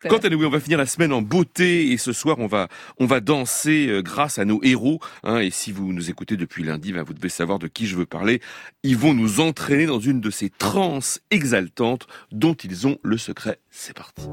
Quant à nous, on va finir la semaine en beauté et ce soir, on va danser grâce à nos héros. Et si vous nous écoutez depuis lundi, vous devez savoir de qui je veux parler. Ils vont nous entraîner dans une de ces transes exaltantes dont ils ont le secret. C'est parti.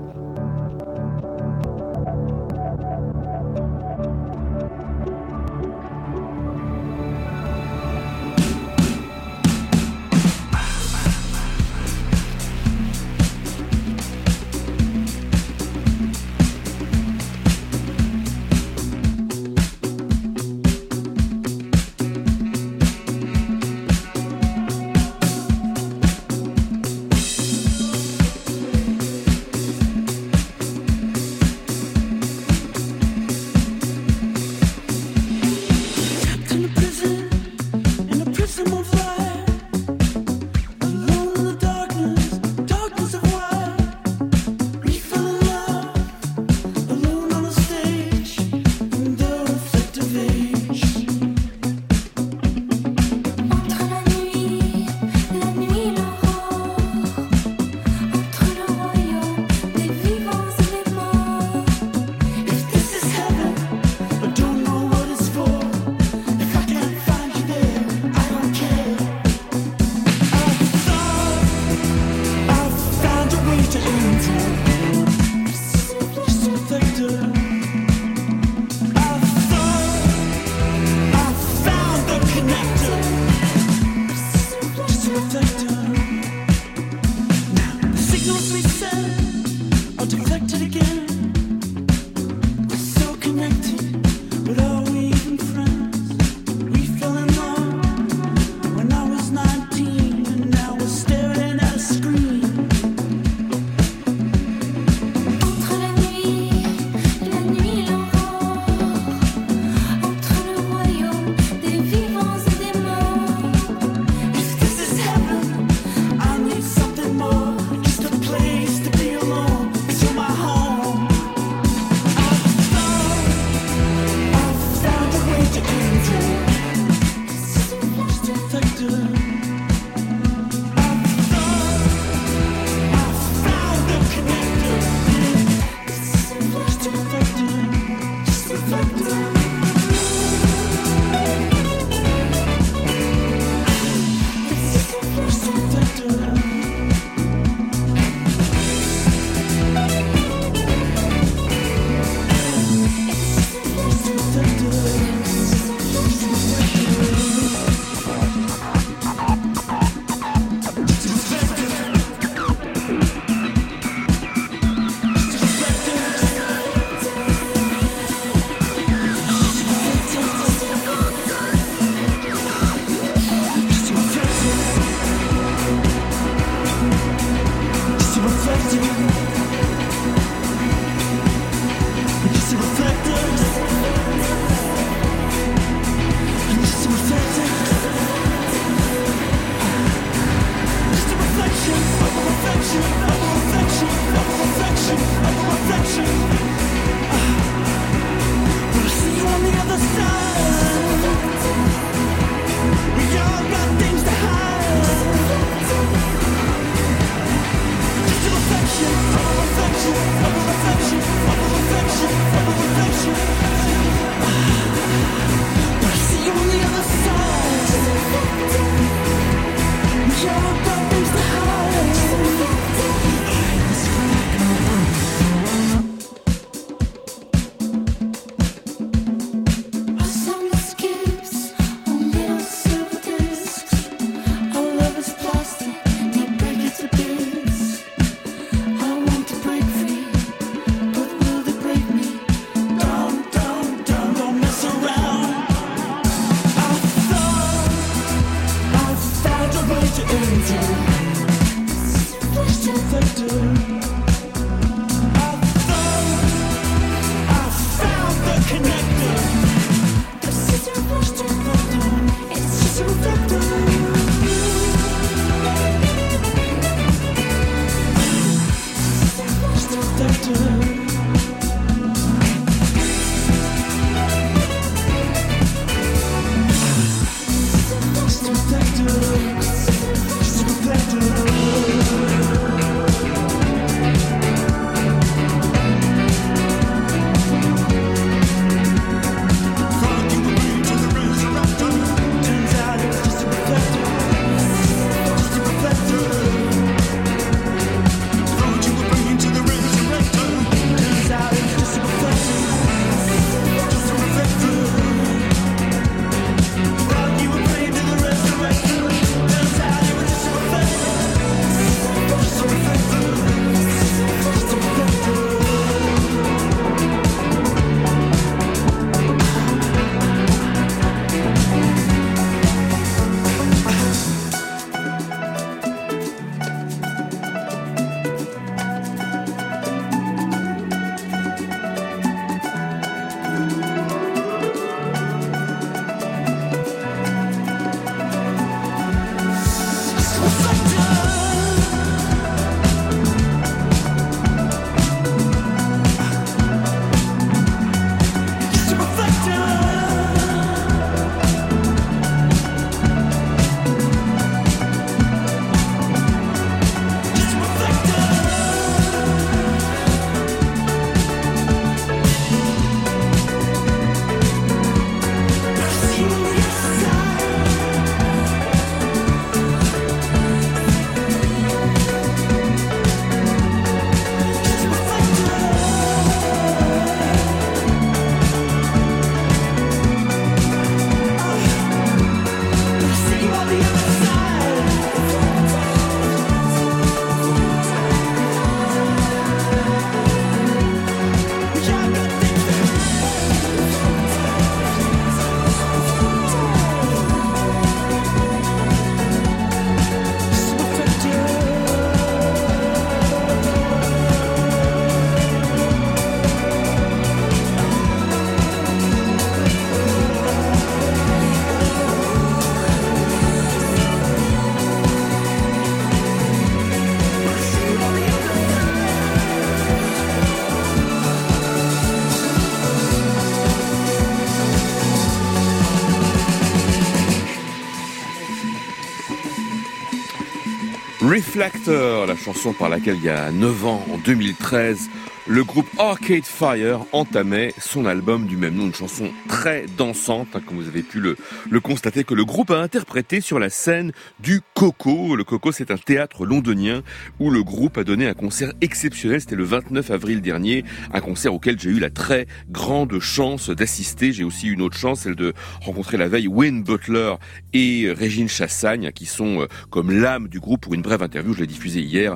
Reflector, la chanson par laquelle il y a 9 ans, en 2013, le groupe Arcade Fire entamait son album du même nom, une chanson très dansante, comme vous avez pu le constater, que le groupe a interprété sur la scène du Coco. Le Coco, c'est un théâtre londonien où le groupe a donné un concert exceptionnel. C'était le 29 avril dernier, un concert auquel j'ai eu la très grande chance d'assister. J'ai aussi eu une autre chance, celle de rencontrer la veille Wayne Butler et Régine Chassagne, qui sont comme l'âme du groupe, pour une brève interview, je l'ai diffusée hier,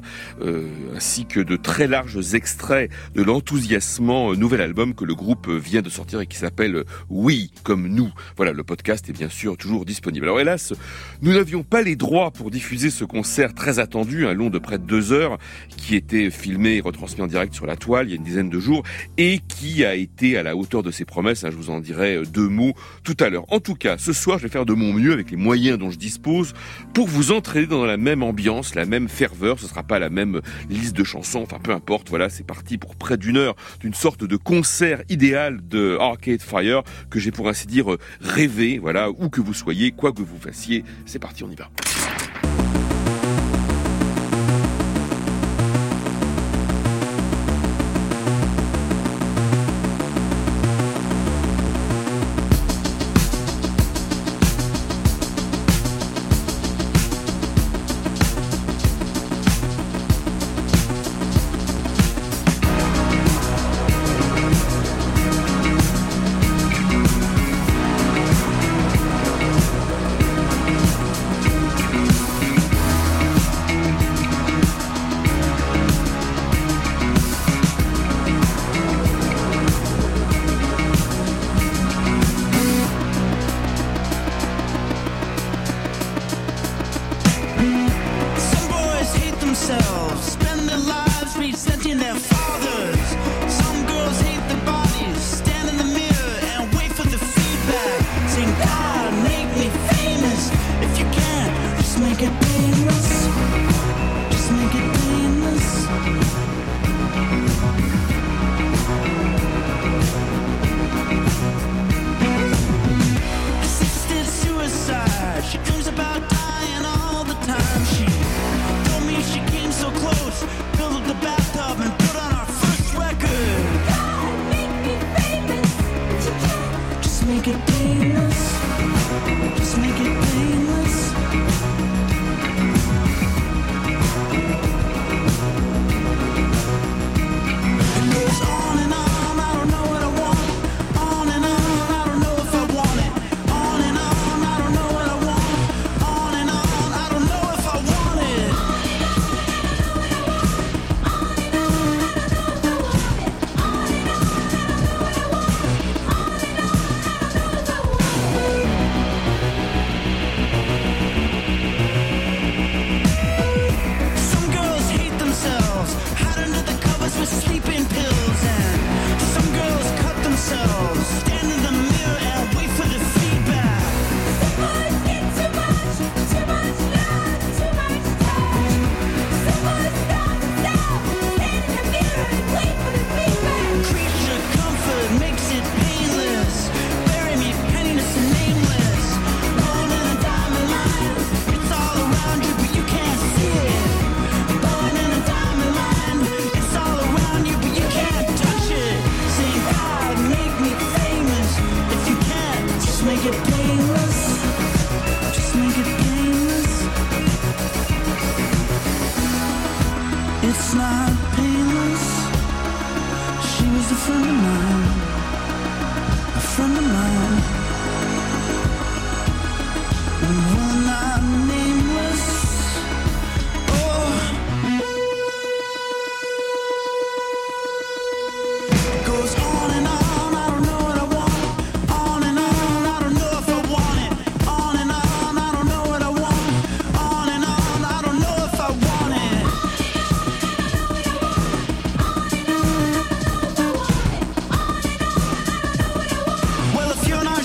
ainsi que de très larges extraits de l'enthousiasmant nouvel album que le groupe vient de sortir et qui s'appelle Oui, comme nous. Voilà, le podcast est bien sûr toujours disponible. Alors hélas, nous n'avions pas les droits pour diffuser ce concert très attendu, un long de près de 2 heures, qui était filmé et retransmis en direct sur la toile il y a une dizaine de jours et qui a été à la hauteur de ses promesses. Je vous en dirai 2 mots tout à l'heure. En tout cas, ce soir, je vais faire de mon mieux avec les moyens dont je dispose pour vous entraîner dans la même ambiance, la même ferveur. Ce sera pas la même liste de chansons, enfin peu importe. Voilà, c'est parti pour près d'une heure d'une sorte de concert idéal de Arcade Fire que j'ai pour ainsi dire rêvé. Voilà, où que vous soyez, quoi que vous fassiez, c'est parti, on y va. If you're not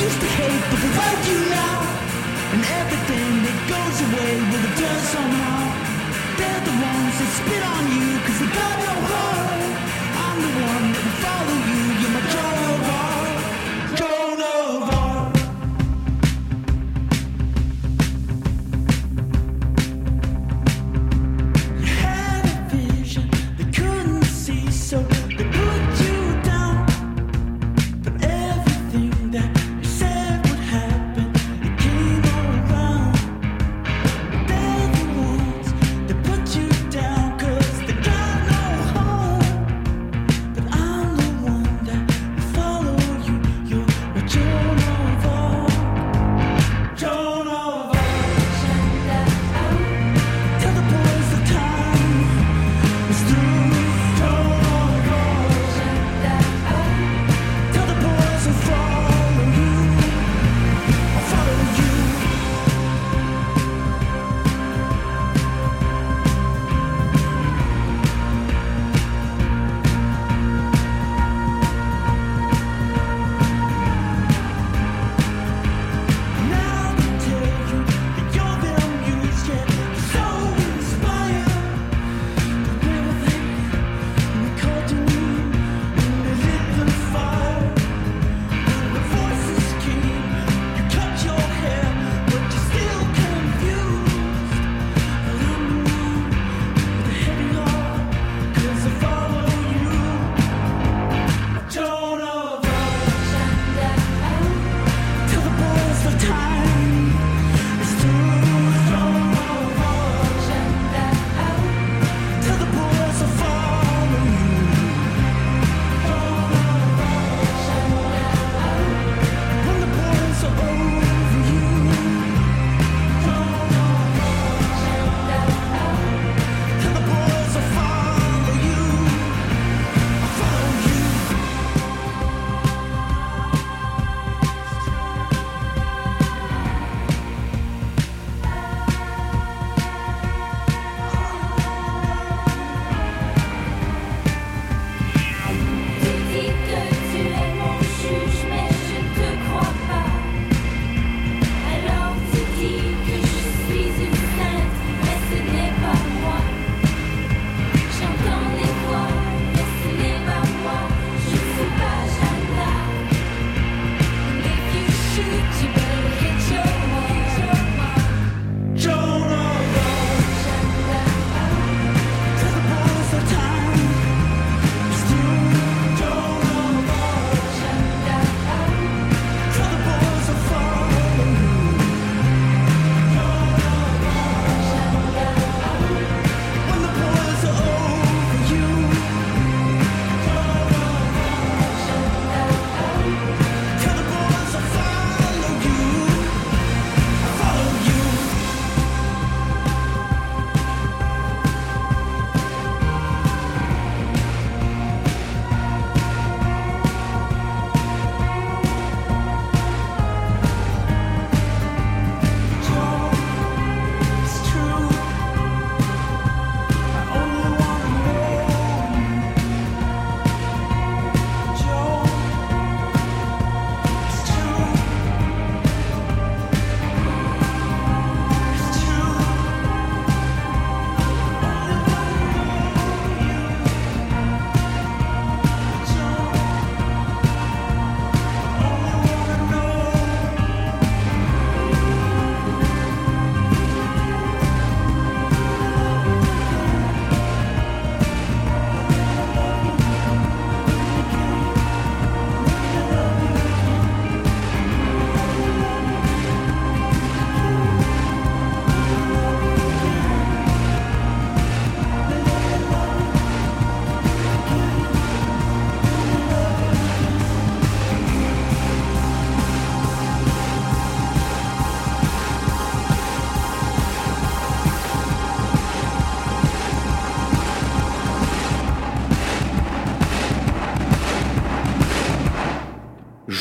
used to hate, but they like you now. And everything that goes away will return somehow. They're the ones that spit on you, cause they got no heart. I'm the one that will follow you, you're my Joan of Arc. Joan of Arc. You had a vision they couldn't see, so they put you down. But everything that you said would happen, it came around. They're the ones that put you down, cause they got no heart.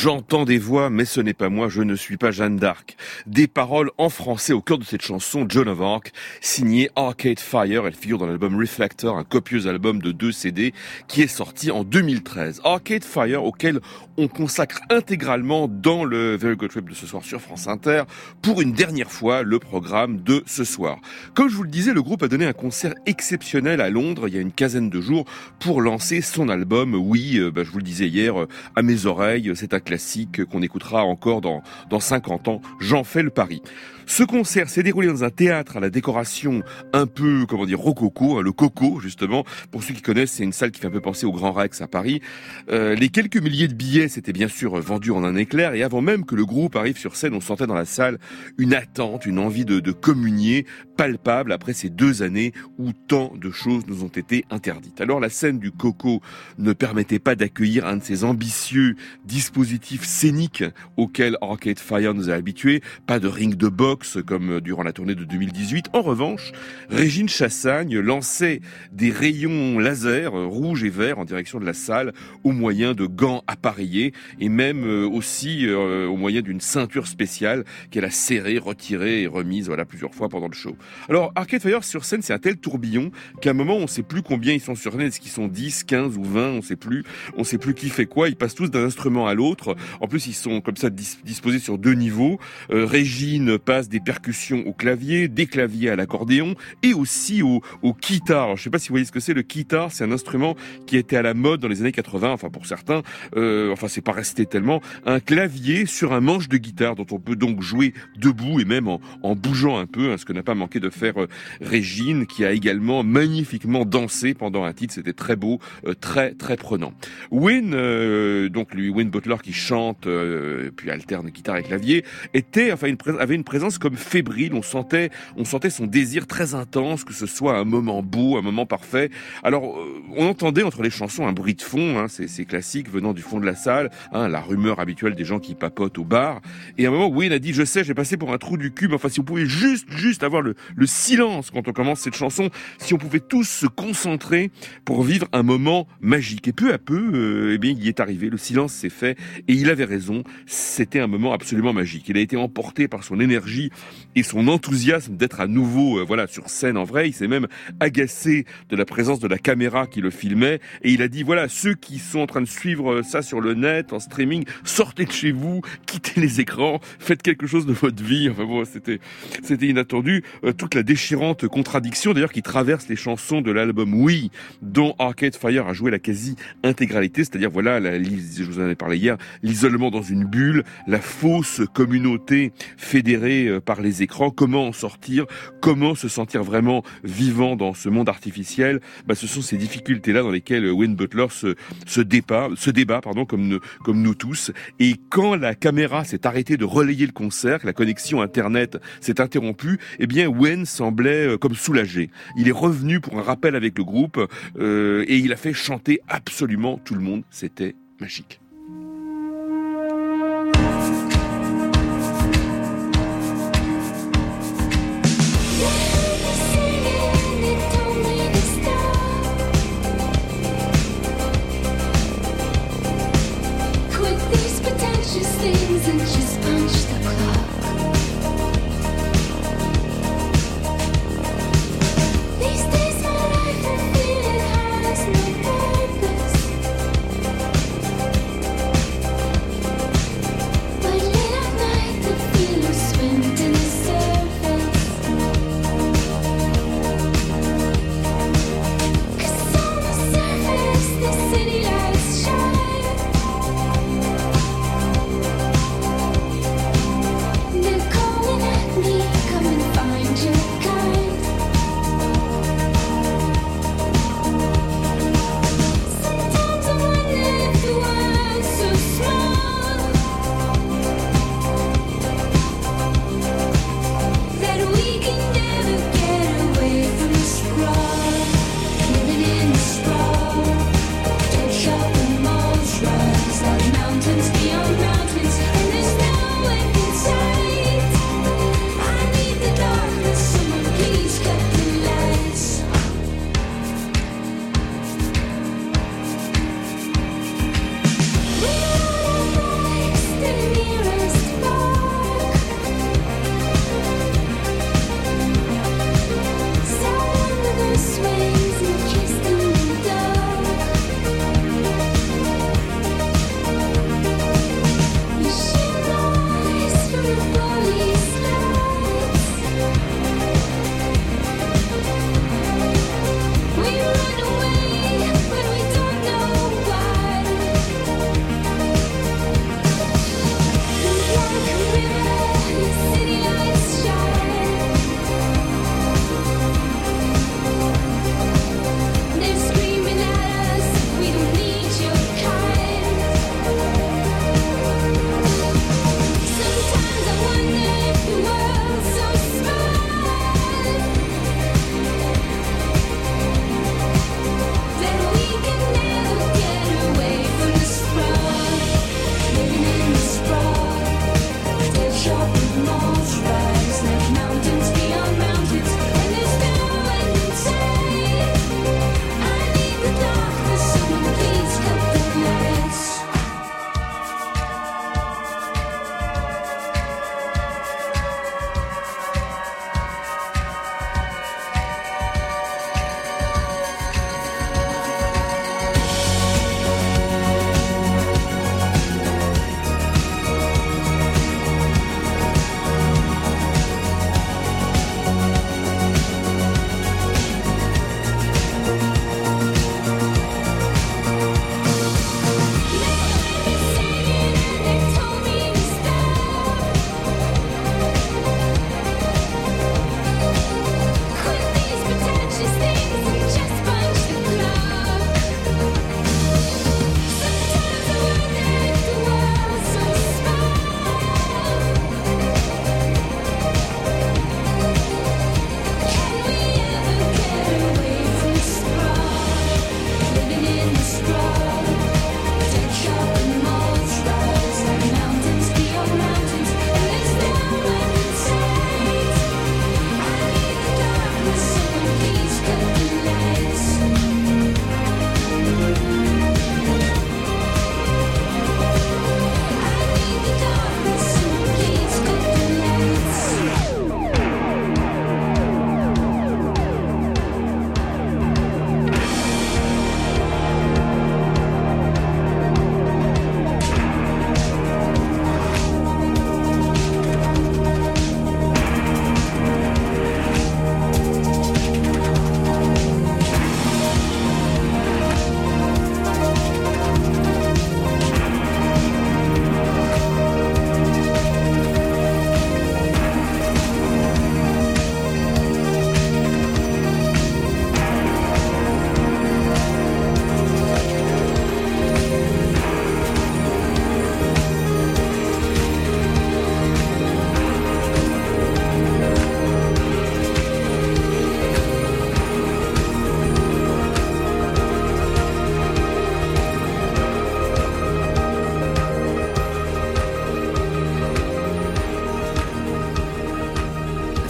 J'entends des voix, mais ce n'est pas moi, je ne suis pas Jeanne d'Arc. Des paroles en français au cœur de cette chanson, Joan of Arc, signée Arcade Fire. Elle figure dans l'album Reflector, un copieux album de 2 CD qui est sorti en 2013. Arcade Fire, auquel on consacre intégralement dans le Very Good Trip de ce soir sur France Inter, pour une dernière fois, le programme de ce soir. Comme je vous le disais, le groupe a donné un concert exceptionnel à Londres il y a une quinzaine de jours pour lancer son album. Oui, je vous le disais hier, à mes oreilles, c'est un classique qu'on écoutera encore dans 50 ans. J'en fais le pari. Ce concert s'est déroulé dans un théâtre à la décoration un peu, rococo, le Coco, justement. Pour ceux qui connaissent, c'est une salle qui fait un peu penser au Grand Rex à Paris. Les quelques milliers de billets s'étaient bien sûr vendus en un éclair, et avant même que le groupe arrive sur scène, on sentait dans la salle une attente, une envie de communier palpable après ces 2 années où tant de choses nous ont été interdites. Alors la scène du Coco ne permettait pas d'accueillir un de ces ambitieux dispositifs scéniques auxquels Arcade Fire nous a habitués, pas de ring de boxe comme durant la tournée de 2018. En revanche, Régine Chassagne lançait des rayons laser rouges et verts en direction de la salle au moyen de gants appareillés et même aussi au moyen d'une ceinture spéciale qu'elle a serrée, retirée et remise plusieurs fois pendant le show. Alors Arcade Fire sur scène, c'est un tel tourbillon qu'à un moment on sait plus combien ils sont sur scène, est-ce qu'ils sont 10, 15 ou 20, on sait plus qui fait quoi, ils passent tous d'un instrument à l'autre. En plus ils sont comme ça disposés sur 2 niveaux. Régine passe des percussions au clavier, des claviers à l'accordéon et aussi au guitare. Alors, je sais pas si vous voyez ce que c'est. Le guitare, c'est un instrument qui était à la mode dans les années 80, enfin pour certains, c'est pas resté tellement. Un clavier sur un manche de guitare dont on peut donc jouer debout et même en bougeant un peu, ce que n'a pas manqué de faire Régine, qui a également magnifiquement dansé pendant un titre. C'était très beau, très très prenant. Win Butler qui chante puis alterne guitare et clavier, avait une présence comme fébrile. On sentait son désir très intense que ce soit un moment beau, un moment parfait. Alors on entendait entre les chansons un bruit de fond, c'est classique venant du fond de la salle, la rumeur habituelle des gens qui papotent au bar. Et à un moment, Wayne a dit, je sais, j'ai passé pour un trou du cul, mais si vous pouvez juste avoir le silence quand on commence cette chanson, si on pouvait tous se concentrer pour vivre un moment magique. Et peu à peu, il y est arrivé, le silence s'est fait, et il avait raison, c'était un moment absolument magique. Il a été emporté par son énergie et son enthousiasme d'être à nouveau sur scène en vrai. Il s'est même agacé de la présence de la caméra qui le filmait, et il a dit, ceux qui sont en train de suivre ça sur le net, en streaming, sortez de chez vous, quittez les écrans, faites quelque chose de votre vie. C'était inattendu. Toute la déchirante contradiction d'ailleurs qui traverse les chansons de l'album Oui, dont Arcade Fire a joué la quasi-intégralité, c'est-à-dire je vous en ai parlé hier, l'isolement dans une bulle, la fausse communauté fédérée par les écrans. Comment en sortir? Comment se sentir vraiment vivant dans ce monde artificiel? Ce sont ces difficultés-là dans lesquelles Wayne Butler se débat, comme nous tous. Et quand la caméra s'est arrêtée de relayer le concert, que la connexion internet s'est interrompue, Wayne semblait comme soulagé. Il est revenu pour un rappel avec le groupe et il a fait chanter absolument tout le monde. C'était magique.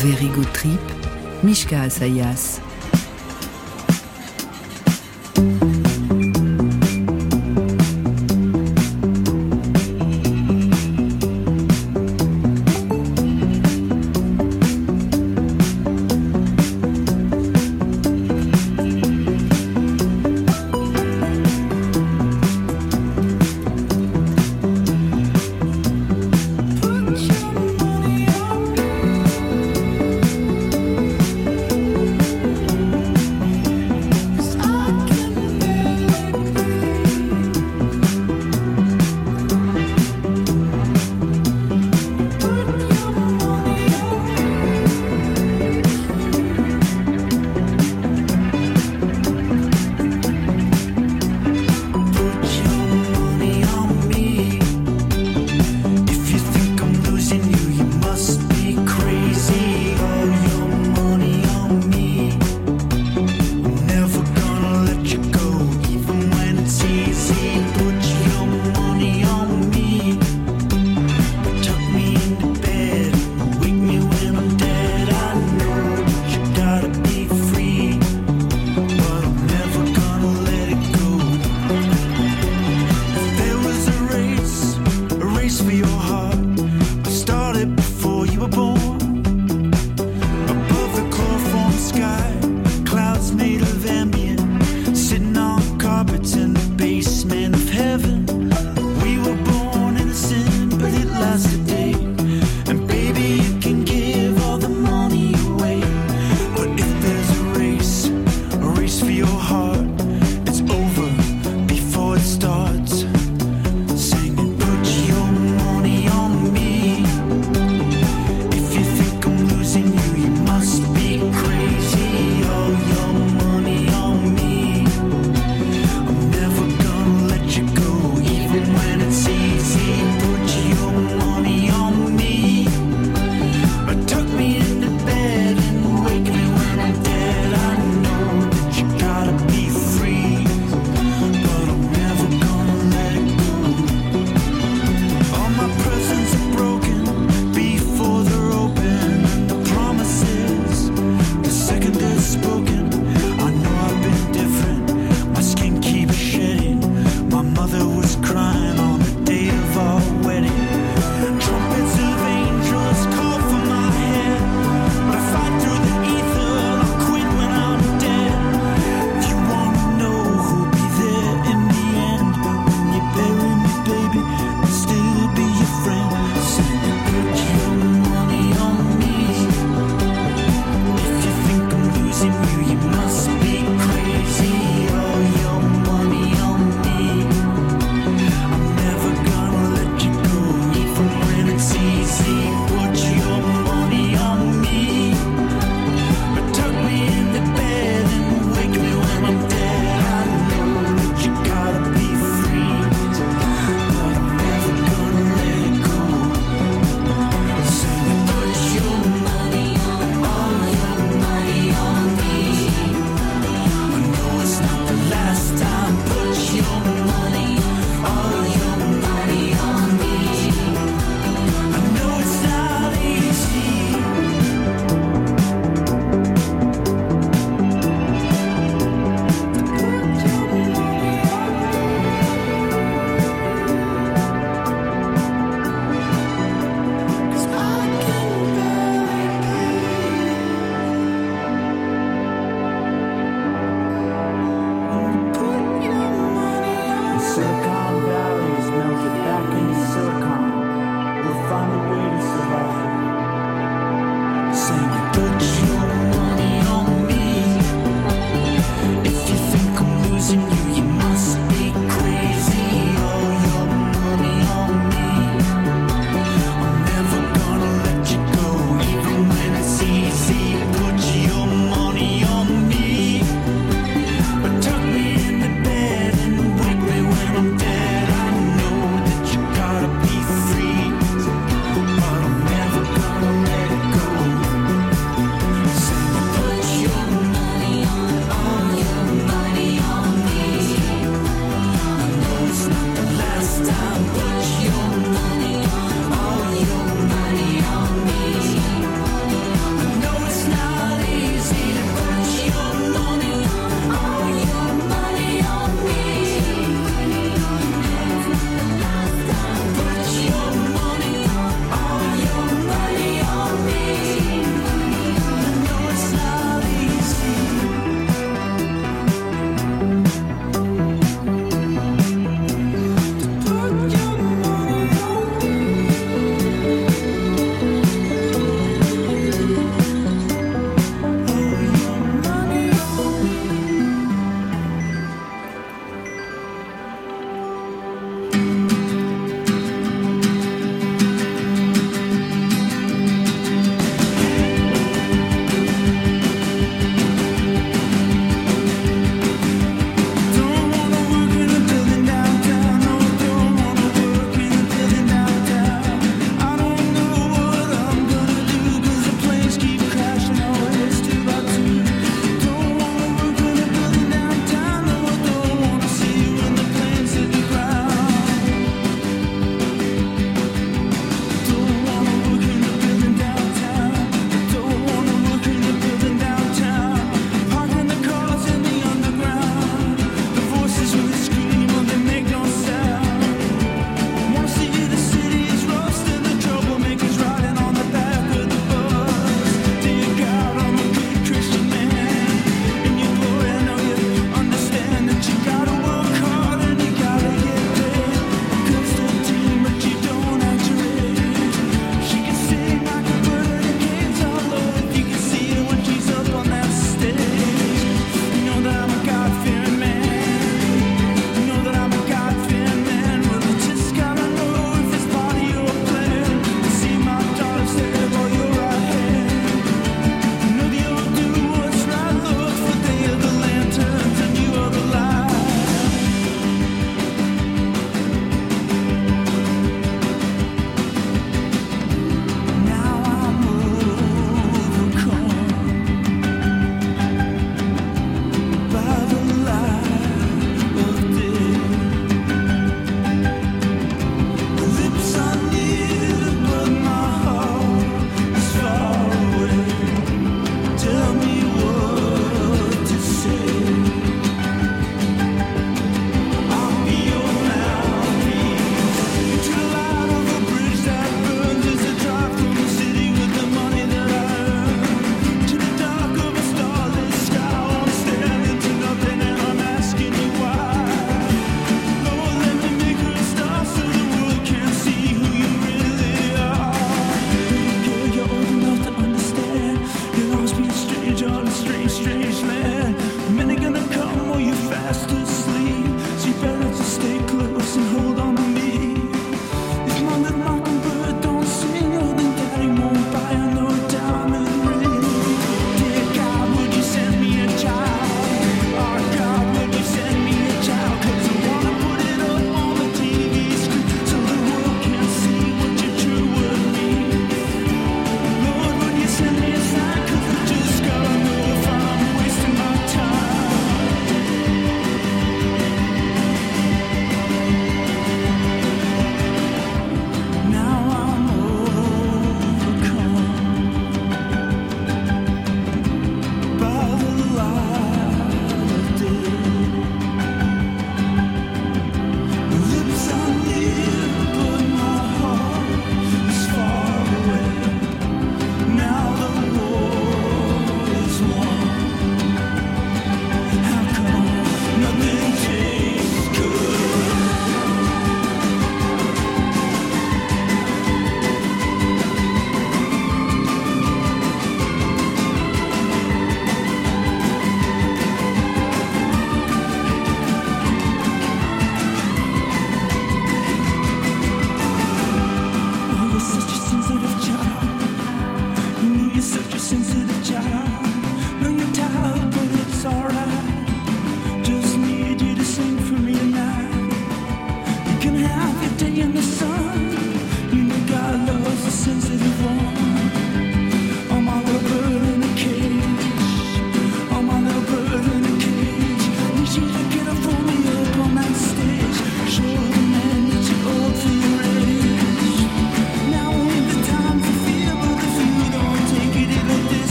Very Good Trip, Mishka Asayas.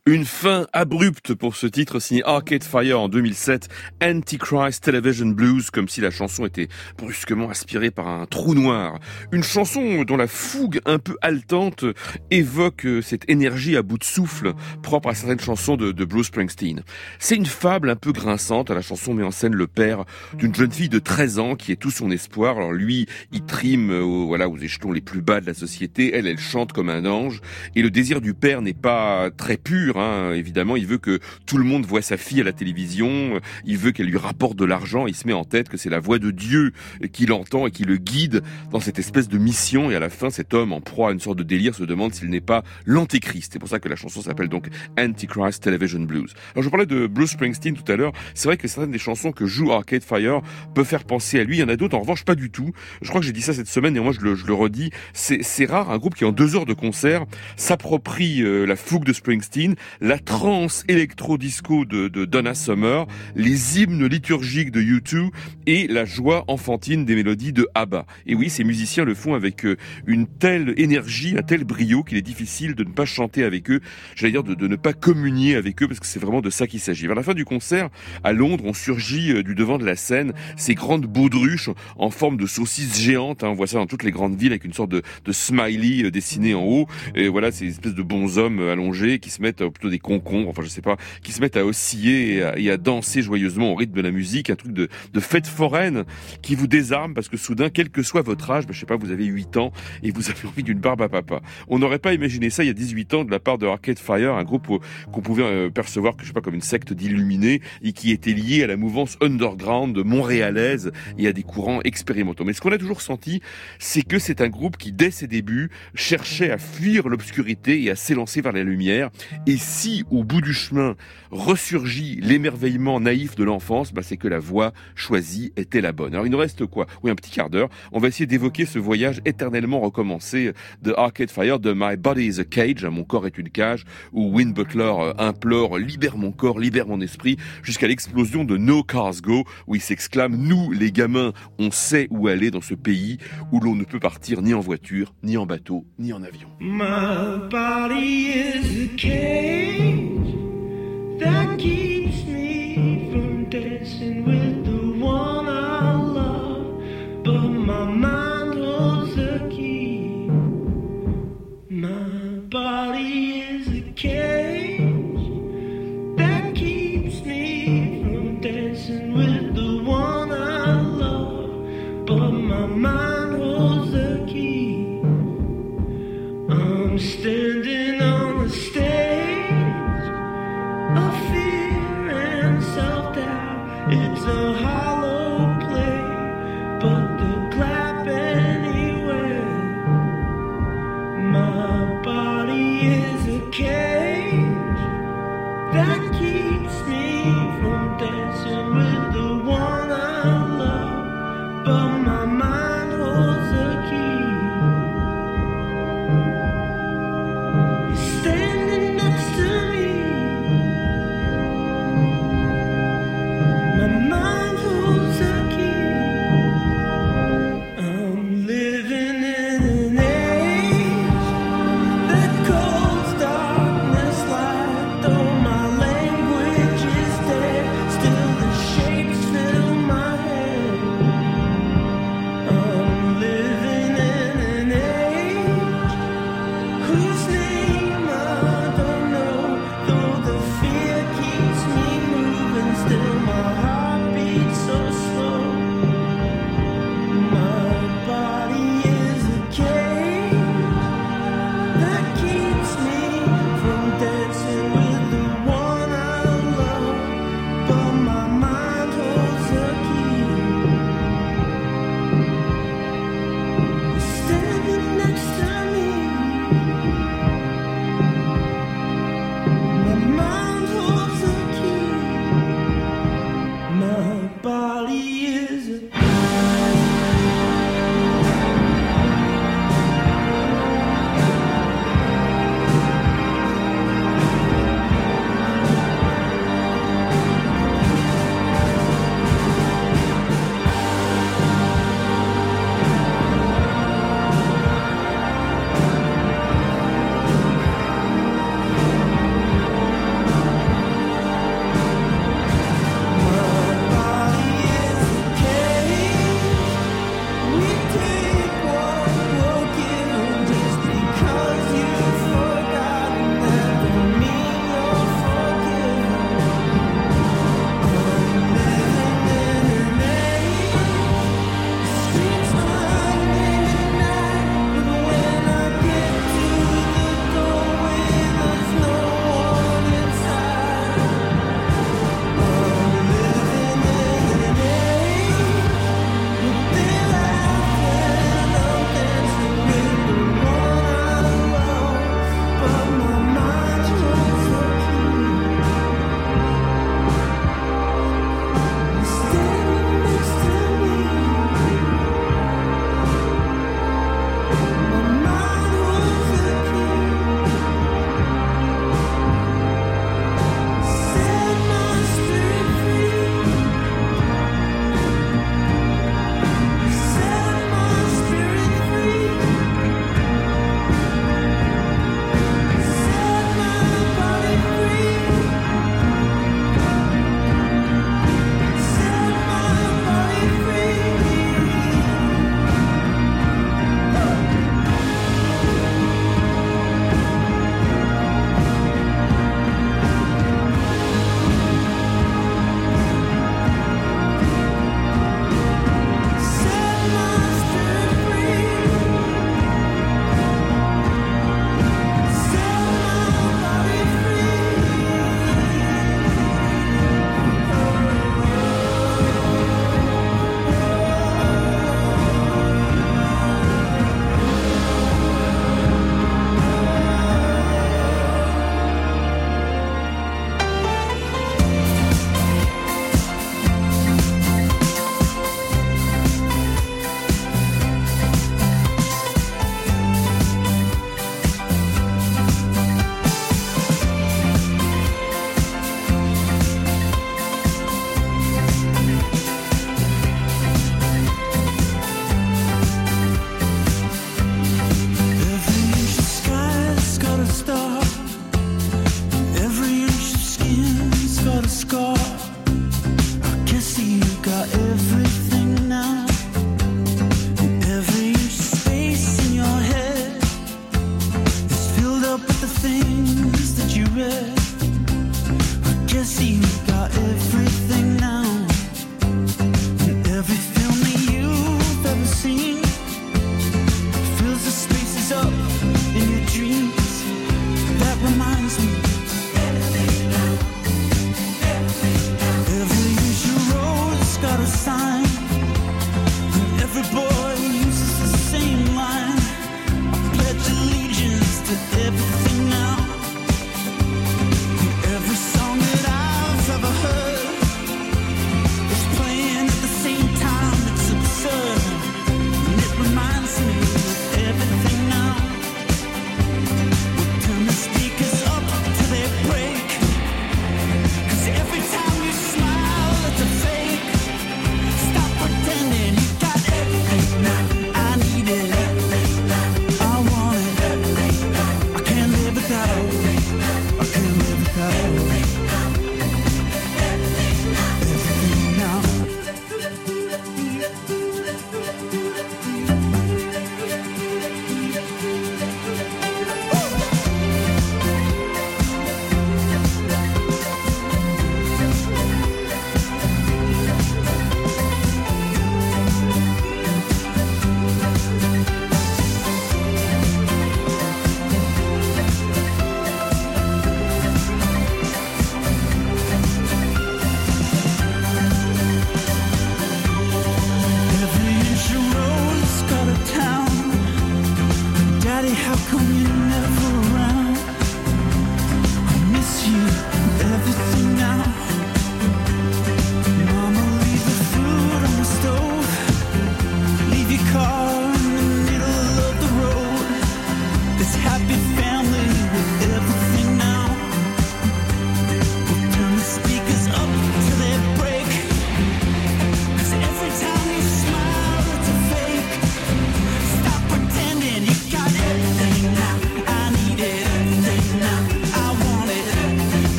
Une fin abrupte pour ce titre signé Arcade Fire en 2007, Antichrist Television Blues, comme si la chanson était brusquement aspirée par un trou noir. Une chanson dont la fougue un peu haletante évoque cette énergie à bout de souffle propre à certaines chansons de Bruce Springsteen. C'est une fable un peu grinçante. La chanson met en scène le père d'une jeune fille de 13 ans qui est tout son espoir. Alors lui, il trime aux échelons les plus bas de la société. Elle chante comme un ange. Et le désir du père n'est pas très pur. Évidemment, il veut que tout le monde voit sa fille à la télévision, il veut qu'elle lui rapporte de l'argent, il se met en tête que c'est la voix de Dieu qui l'entend et qui le guide dans cette espèce de mission, et à la fin, cet homme en proie à une sorte de délire se demande s'il n'est pas l'antéchrist. C'est pour ça que la chanson s'appelle donc Antichrist Television Blues. Alors je parlais de Bruce Springsteen tout à l'heure, c'est vrai que certaines des chansons que joue Arcade Fire peuvent faire penser à lui, il y en a d'autres en revanche pas du tout. Je crois que j'ai dit ça cette semaine et moi je le redis, c'est rare un groupe qui en 2 heures de concert s'approprie la fougue de Springsteen, la trance électro-disco de Donna Summer, les hymnes liturgiques de U2 et la joie enfantine des mélodies de ABBA. Et oui, ces musiciens le font avec une telle énergie, un tel brio qu'il est difficile de ne pas chanter avec eux, j'allais dire de ne pas communier avec eux, parce que c'est vraiment de ça qu'il s'agit. Vers la fin du concert, à Londres, on surgit du devant de la scène ces grandes baudruches en forme de saucisses géantes. On voit ça dans toutes les grandes villes avec une sorte de smiley dessiné en haut. Et voilà, ces espèces de bonshommes allongés qui se mettent, plutôt des concombres, enfin je sais pas, qui se mettent à osciller et à danser joyeusement au rythme de la musique, un truc de fête foraine qui vous désarme parce que soudain, quel que soit votre âge, je sais pas, vous avez 8 ans et vous avez envie d'une barbe à papa. On n'aurait pas imaginé ça il y a 18 ans de la part de Arcade Fire, un groupe qu'on pouvait percevoir, je sais pas, comme une secte d'illuminés et qui était lié à la mouvance underground montréalaise et à des courants expérimentaux. Mais ce qu'on a toujours senti, c'est que c'est un groupe qui, dès ses débuts, cherchait à fuir l'obscurité et à s'élancer vers la lumière. Et si, au bout du chemin, ressurgit l'émerveillement naïf de l'enfance, c'est que la voie choisie était la bonne. Alors il nous reste quoi ? Oui, un petit quart d'heure. On va essayer d'évoquer ce voyage éternellement recommencé de Arcade Fire, de My Body is a Cage, mon corps est une cage, où Win Butler implore « Libère mon corps, libère mon esprit », jusqu'à l'explosion de No Cars Go, où il s'exclame « Nous, les gamins, on sait où aller dans ce pays où l'on ne peut partir ni en voiture, ni en bateau, ni en avion. » My body is a cage that keeps me from dancing with the one I love, but my mind holds the key. My body is a cage that keeps me from dancing with the one I love, but my mind holds the key. I'm standing on the stage.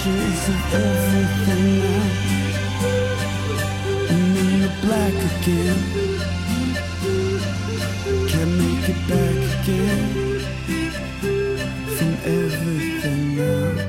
ashes of everything now, and then you're black again. Can't make it back again from everything now.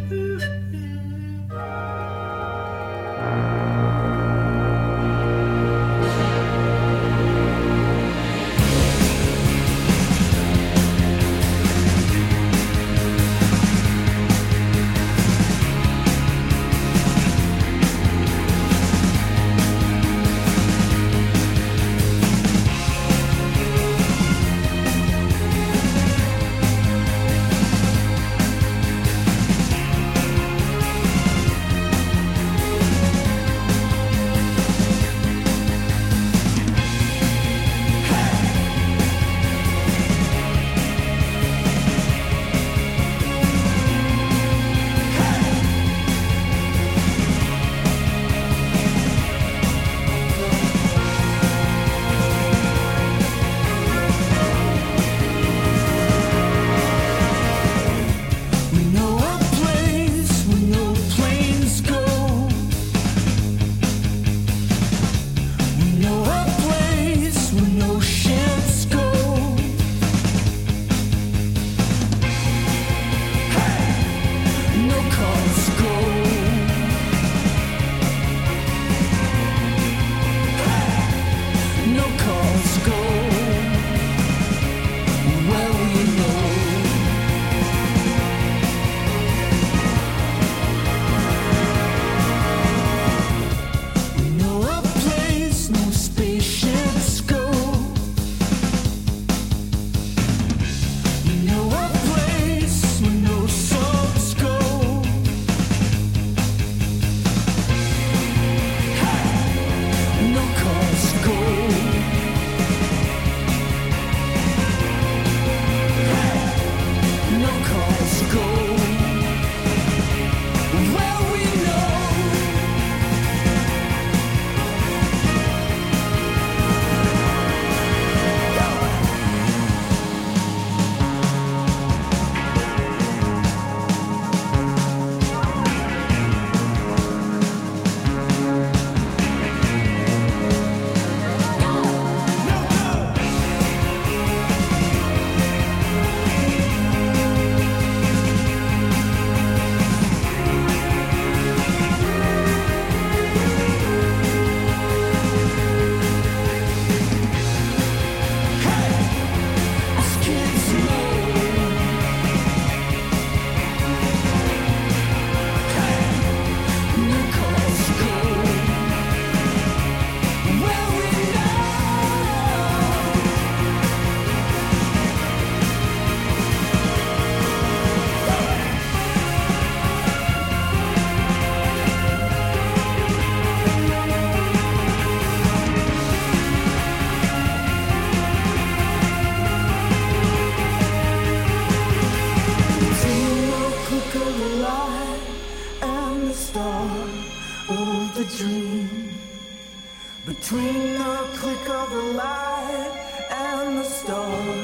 Between the click of the light and the start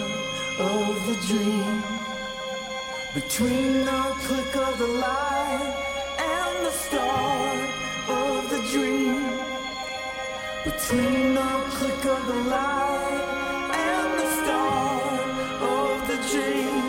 of the dream. Between the click of the light and the start of the dream. Between the click of the light and the start of the dream.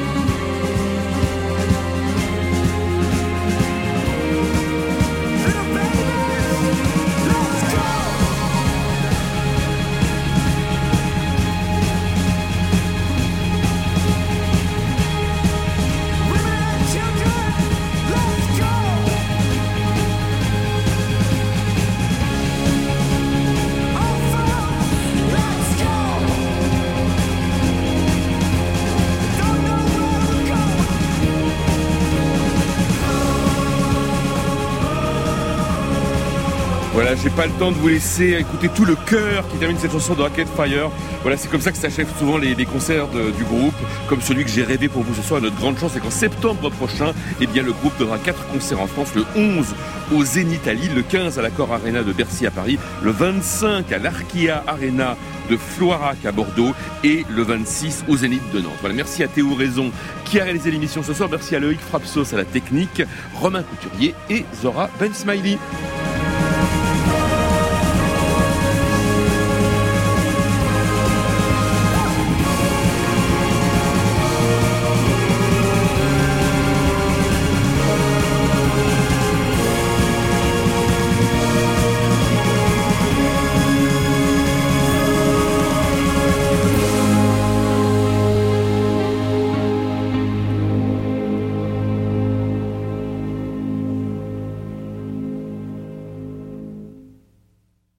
Little Voilà, j'ai pas le temps de vous laisser écouter tout le chœur qui termine cette chanson de Arcade Fire. Voilà, c'est comme ça que s'achèvent souvent les concerts du groupe, comme celui que j'ai rêvé pour vous ce soir. Notre grande chance, c'est qu'en septembre prochain, eh bien, le groupe donnera 4 concerts en France, le 11 au Zénith à Lille, le 15 à l'Accor Arena de Bercy à Paris, le 25 à l'Arkia Arena de Floirac à Bordeaux et le 26 au Zénith de Nantes. Voilà, merci à Théo Raison qui a réalisé l'émission ce soir. Merci à Loïc Frapsos à la technique, Romain Couturier et Zora Ben Smiley.